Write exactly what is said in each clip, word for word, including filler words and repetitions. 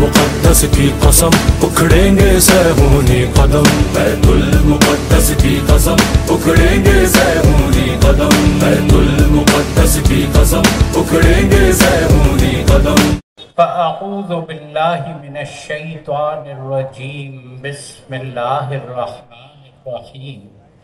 المقدس کی قسم اکھڑیں گے سہمونی قدم، بیت المقدس کی قسم اکھڑیں گے سہمونی قدم، بیت المقدس کی قسم اکھڑیں گے سہمونی قدم۔ فاعوذ باللہ من الشیطان الرجیم، بسم اللہ الرحمن الرحیم۔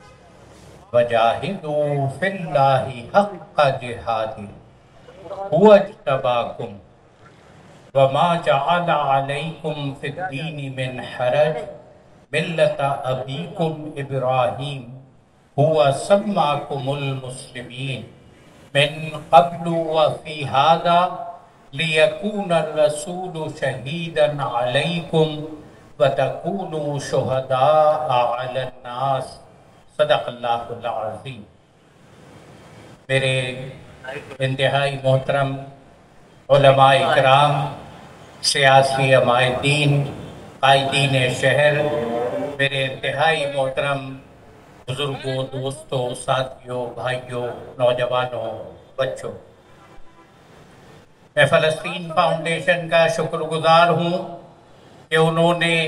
وجاہدوا فی اللہ حق جہادہ هو اجتباکم وما جعل علیکم فی الدین من حرج ملۃ ابیکم ابراہیم هو سماکم المسلمین من قبل وفی ھذا لِيَكُونَ الرَّسُولُ شَهِيدًا عَلَيْكُمْ وَتَكُونُوا شُهَدَاءَ عَلَى النَّاسِ۔ صدق اللہ العظیم۔ میرے انتہائی محترم علماء اکرام، سیاسی عمائدین، قائدین شہر، میرے انتہائی محترم بزرگوں، دوستوں، ساتھیوں، بھائیوں، نوجوانوں، بچوں، میں فلسطین فاؤنڈیشن کا شکر گزار ہوں کہ انہوں نے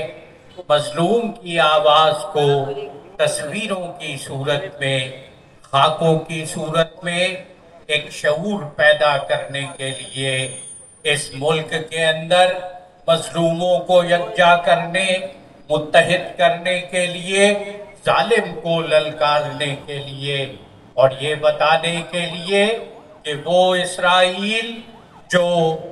مظلوم کی آواز کو تصویروں کی صورت میں، خاکوں کی صورت میں ایک شعور پیدا کرنے کے لیے اس ملک کے اندر مظلوموں کو یکجا کرنے، متحد کرنے کے لیے، ظالم کو للکارنے کے لیے، اور یہ بتانے کے لیے کہ وہ اسرائیل جو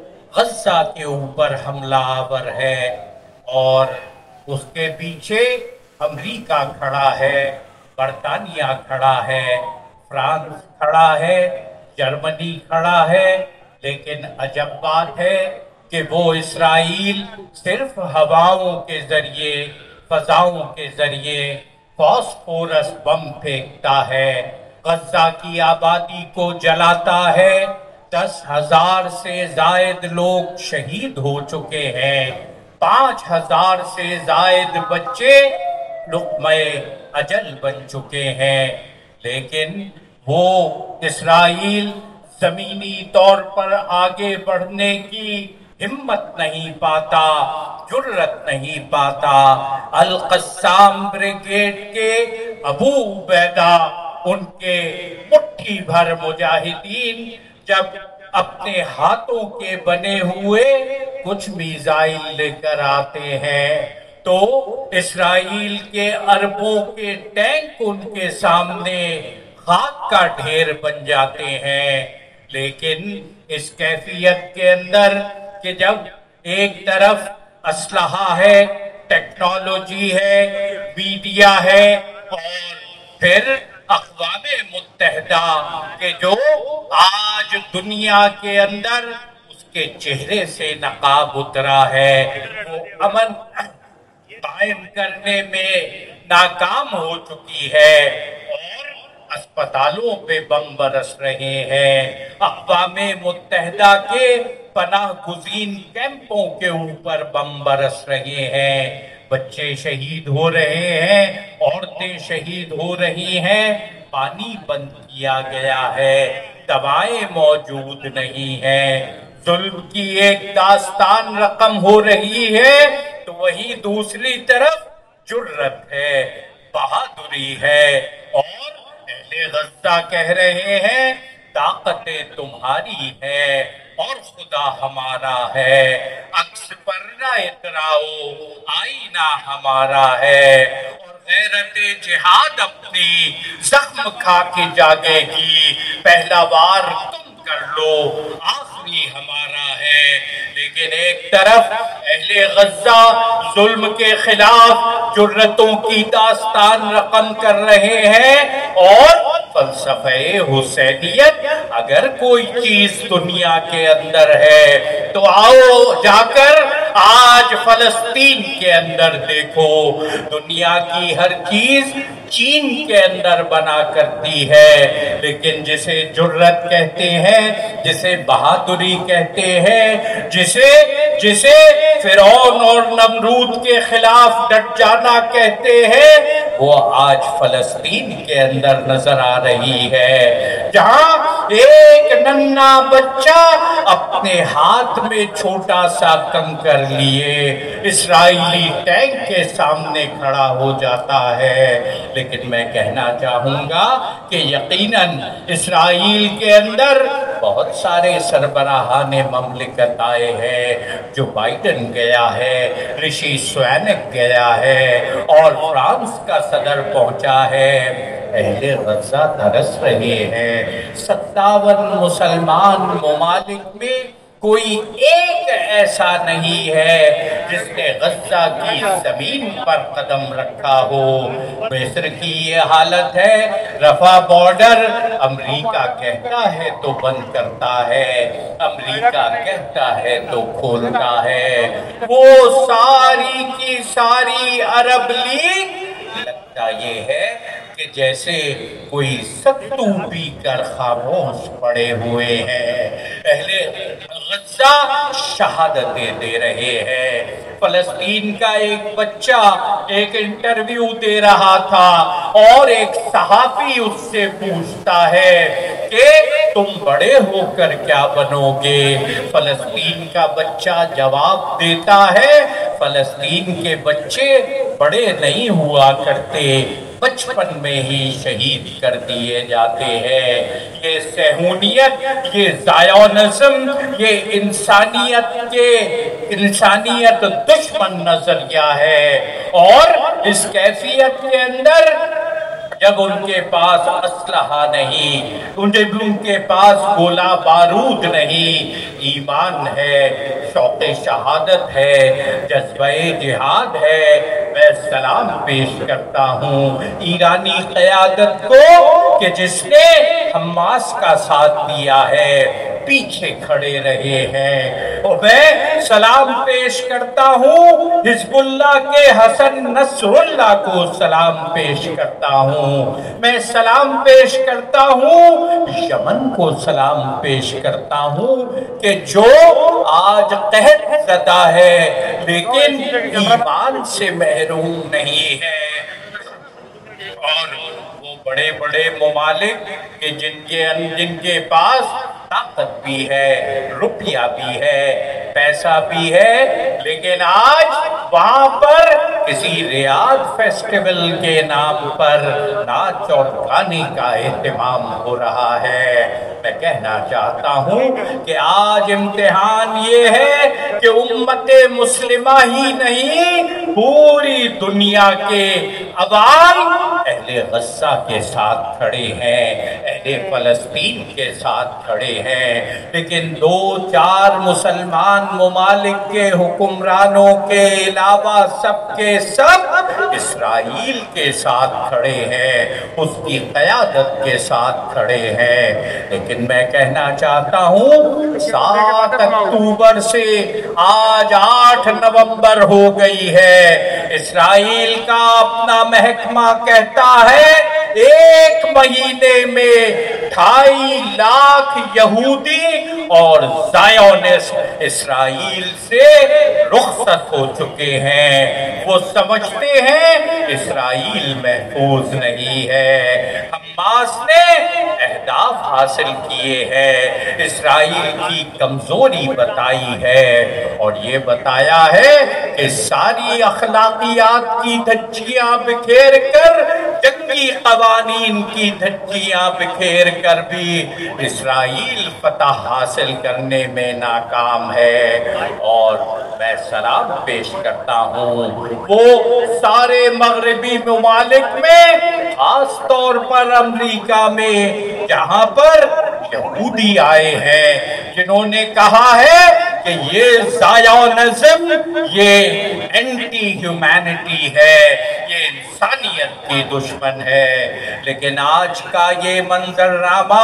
غزہ کے اوپر حملہ آور ہے اور اس کے پیچھے امریکہ کھڑا ہے، برطانیہ کھڑا ہے، فرانس کھڑا ہے، جرمنی کھڑا ہے، لیکن عجب بات ہے کہ وہ اسرائیل صرف ہواؤں کے ذریعے، فضاؤں کے ذریعے فاسفورس بم پھینکتا ہے، غزہ کی آبادی کو جلاتا ہے، دس ہزار سے زائد لوگ شہید ہو چکے ہیں، پانچ ہزار سے زائد بچے لقمہ اجل بن چکے ہیں، لیکن وہ اسرائیل زمینی طور پر آگے بڑھنے کی ہمت نہیں پاتا، جرت نہیں پاتا۔ القسام بریگیڈ کے ابو عبیدہ، ان کے مٹھی بھر مجاہدین جب اپنے ہاتھوں کے بنے ہوئے کچھ میزائل لے کر آتے ہیں تو اسرائیل کے اربوں کے ٹینک ان کے سامنے خاک کا ڈھیر بن جاتے ہیں۔ لیکن اس کیفیت کے اندر کہ جب ایک طرف اسلحہ ہے، ٹیکنالوجی ہے، میڈیا ہے، اور پھر اقوام متحدہ کہ جو آج دنیا کے اندر اس کے چہرے سے نقاب اترا ہے، وہ امن قائم کرنے میں ناکام ہو چکی ہے اور اسپتالوں پہ بم برس رہے ہیں، اقوام متحدہ کے پناہ گزین کیمپوں کے اوپر بم برس رہے ہیں، بچے شہید ہو رہے ہیں، عورتیں شہید ہو رہی ہیں، پانی بند کیا گیا ہے، دوائیں موجود نہیں ہیں، ظلم کی ایک داستان رقم ہو رہی ہے، تو وہی دوسری طرف جرت ہے، بہادری ہے، اور اہل غزہ کہہ رہے ہیں طاقتیں تمہاری ہے اور خدا ہمارا ہے، عکس پر نہ اتراؤ آئینہ ہمارا ہے، اور غیرت جہاد اپنی زخم کھا کے جاگے گی، پہلا وار تم کر لو آخری ہمارا ہے۔ لیکن ایک طرف اہل غزہ ظلم کے خلاف جرتوں کی داستان رقم کر رہے ہیں، اور فلسفہ حسینیت اگر کوئی چیز دنیا کے اندر ہے تو آؤ جا کر آج فلسطین کے اندر دیکھو، دنیا کی ہر چیز چین کے اندر بنا کرتی ہے، لیکن جسے جرت کہتے ہیں، جسے بہادری کہتے ہیں، جسے جسے فرعون اور نمرود کے خلاف ڈٹ جانا کہتے ہیں، وہ آج فلسطین کے اندر نظر آ رہی ہے، جہاں ایک ننھا بچہ اپنے ہاتھ میں چھوٹا سا کنکر لیے اسرائیلی ٹینک کے سامنے کھڑا ہو جاتا ہے۔ لیکن میں کہنا چاہوں گا کہ یقیناً اسرائیل کے اندر بہت سارے سربراہان مملکت آئے ہیں، جو بائیڈن گیا ہے، رشی سونک گیا ہے، اور فرانس کا صدر پہنچا ہے۔ اہل غزہ ترس رہے ہیں۔ ستاون مسلمان ممالک میں کوئی ایک ایسا نہیں ہے جس نے غزہ کی زمین پر قدم رکھا ہو۔ مصر کی یہ حالت ہے، رفح بارڈر امریکہ کہتا ہے تو بند کرتا ہے، امریکہ کہتا ہے تو کھولتا ہے۔ وہ ساری کی ساری عرب لیگ لگتا یہ ہے کہ جیسے کوئی ستو پی کر خاموش پڑے ہوئے ہیں۔ اہل غزہ شہادتیں دے رہے ہیں۔ فلسطین کا ایک بچہ ایک انٹرویو دے رہا تھا اور ایک صحافی اس سے پوچھتا ہے کہ تم بڑے ہو کر کیا بنو گے؟ فلسطین کا بچہ جواب دیتا ہے، فلسطین کے بچے بڑے نہیں ہوا کرتے، بچپن میں ہی شہید کر دیے جاتے ہیں۔ یہ صہیونیت، یہ زائونزم، یہ انسانیت کے انسانیت دشمن نظریہ ہے، اور اس کیفیت کے اندر جب ان کے پاس اسلحہ نہیں، جب ان کے پاس گولہ بارود نہیں، ایمان ہے، شوق شہادت ہے، جذبہ جہاد ہے، میں سلام پیش کرتا ہوں ایرانی قیادت کو کہ جس نے حماس کا ساتھ دیا ہے، پیچھے کھڑے رہے ہیں، اور میں سلام پیش کرتا ہوں حزب اللہ کے حسن نصر اللہ کو سلام پیش کرتا ہوں، میں سلام پیش کرتا ہوں یمن کو سلام پیش کرتا ہوں کہ جو آج قحط زدہ ہے لیکن ایمان سے محروم نہیں ہے۔ اور وہ بڑے بڑے ممالک کہ جن کے جن کے پاس طاقت بھی ہے، روپیہ بھی ہے، پیسہ بھی ہے، لیکن آج وہاں پر کسی ریاض فیسٹیول کے نام پر ناچ اور گانے کا اہتمام ہو رہا ہے۔ میں کہنا چاہتا ہوں کہ آج امتحان یہ ہے کہ امت مسلمہ ہی نہیں، پوری دنیا کے عوام اہل غزہ کے ساتھ کھڑے ہیں، اہل فلسطین کے ساتھ کھڑے ہیں، لیکن دو چار مسلمان ممالک کے حکمرانوں کے علاوہ سب کے سب اسرائیل کے ساتھ کھڑے ہیں، اس کی قیادت کے ساتھ کھڑے ہیں۔ لیکن میں کہنا چاہتا ہوں سات اکتوبر سے آج آٹھ نومبر ہو گئی ہے، اسرائیل کا اپنا محکمہ کہتا ہے ایک مہینے میں ڈھائی لاکھ یہودی اور زائونسٹ اسرائیل سے رخصت ہو چکے ہیں۔ وہ سمجھتے ہیں اسرائیل محفوظ نہیں ہے۔ حماس نے اہداف حاصل کیے ہیں، اسرائیل کی کمزوری بتائی ہے، اور یہ بتایا ہے کہ ساری اخلاقیات کی دھجیاں بکھیر کر، جنگی قوانین کی دھجیاں بکھیر کر بھی اسرائیل فتح حاصل کرنے میں ناکام ہے۔ اور میں سلام پیش کرتا ہوں وہ سارے مغربی ممالک میں، خاص طور پر امریکہ میں، جہاں پر یہودی آئے ہیں، جنہوں نے کہا ہے کہ یہ زائونزم، یہ اینٹی ہیومینٹی ہے، یہ انسانیت کی دشمن ہے۔ لیکن آج کا یہ منظرنامہ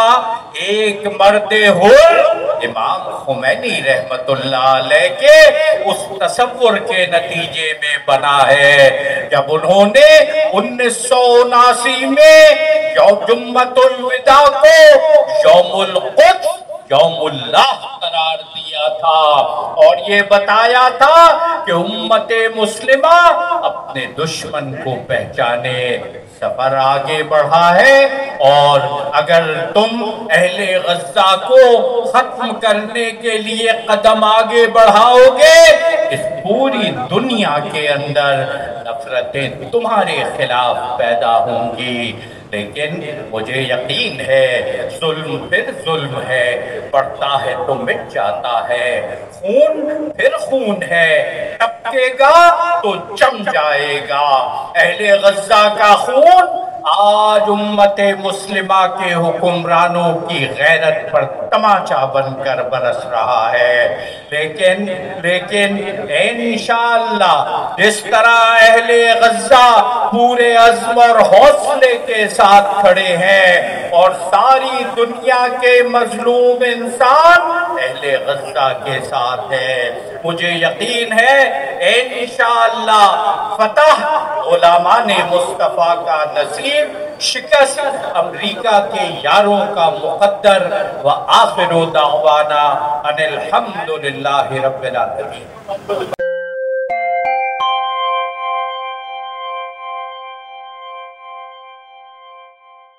ایک مرد حر امام خمینی رحمت اللہ علیہ کے اس تصور کے نتیجے میں بنا ہے جب انہوں نے انیس سو اناسی میں یوم جمعۃ الوداع کو یوم القدس یوم اللہ قرار دیا تھا، اور یہ بتایا تھا کہ امت مسلمہ اپنے دشمن کو پہچانے، سفر آگے بڑھا ہے، اور اگر تم اہل غزہ کو ختم کرنے کے لیے قدم آگے بڑھاؤ گے، اس پوری دنیا کے اندر نفرتیں تمہارے خلاف پیدا ہوں گی۔ لیکن مجھے یقین ہے ظلم پھر ظلم ہے، بڑھتا ہے تو مٹ جاتا ہے، خون پھر خون ہے، ٹپکے گا تو جم جائے گا۔ اہل غزہ کا خون آج امت مسلمہ کے حکمرانوں کی غیرت پر تماچا بن کر برس رہا ہے، لیکن لیکن انشاءاللہ جس طرح اہل غزہ پورے عزم اور حوصلے کے ساتھ کھڑے ہیں، اور ساری دنیا کے مظلوم انسان اہل غزہ کے ساتھ ہے، مجھے یقین ہے انشاءاللہ فتح غلامان مصطفیٰ کا نصیب، شکست امریکہ کے یاروں کا مقدر۔ وآخر دعوانا ان الحمدللہ رب العالمین۔